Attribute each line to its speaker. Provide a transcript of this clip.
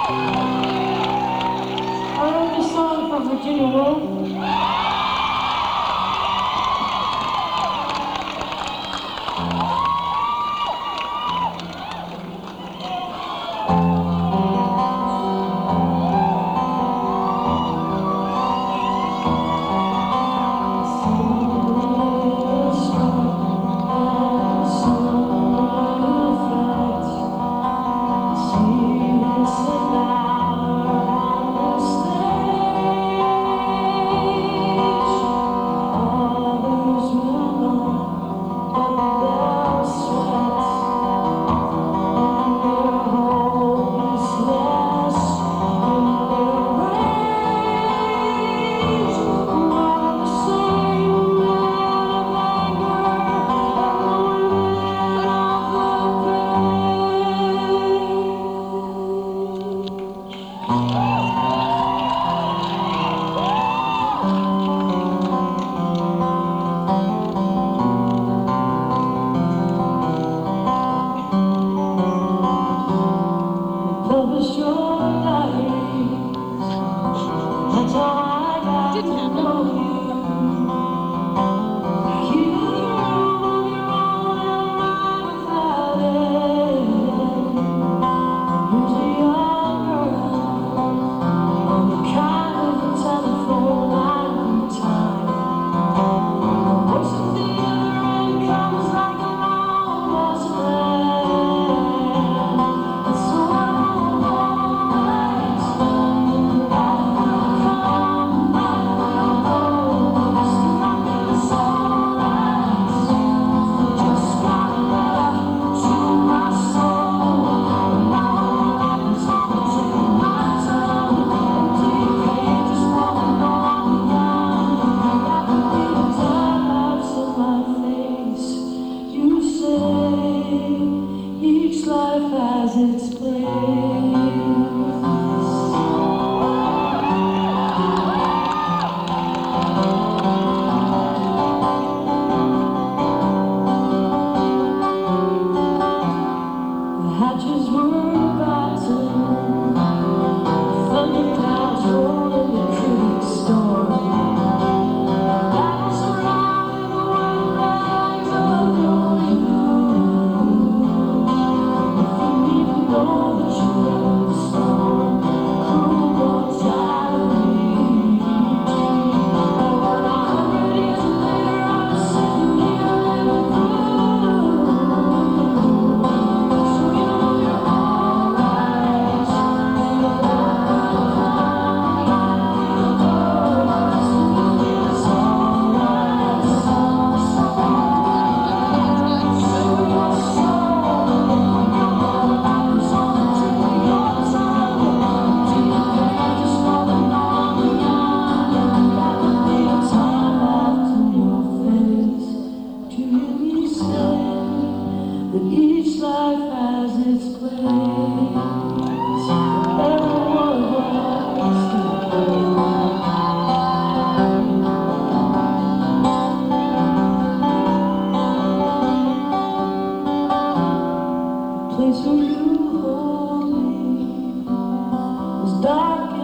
Speaker 1: I wrote this song for Virginia Woolf. Publish your diaries. That's all I got to know you. You roam on your own and ride without end. Here's a young girl on the kind of a telephone line time. The voice at the other end comes like a long lost friend. And so I roll all night. Each life has its place. The hatches were about to thunder clouds roll in the creek storm. Battles around in the white rags of the only moon. If you even know that you love the storm, cruel mortality. And when 100 years later I'm sitting here living through, so you know you're alright. It's alright. That each life has its place. Everyone has the place where you hold me was dark.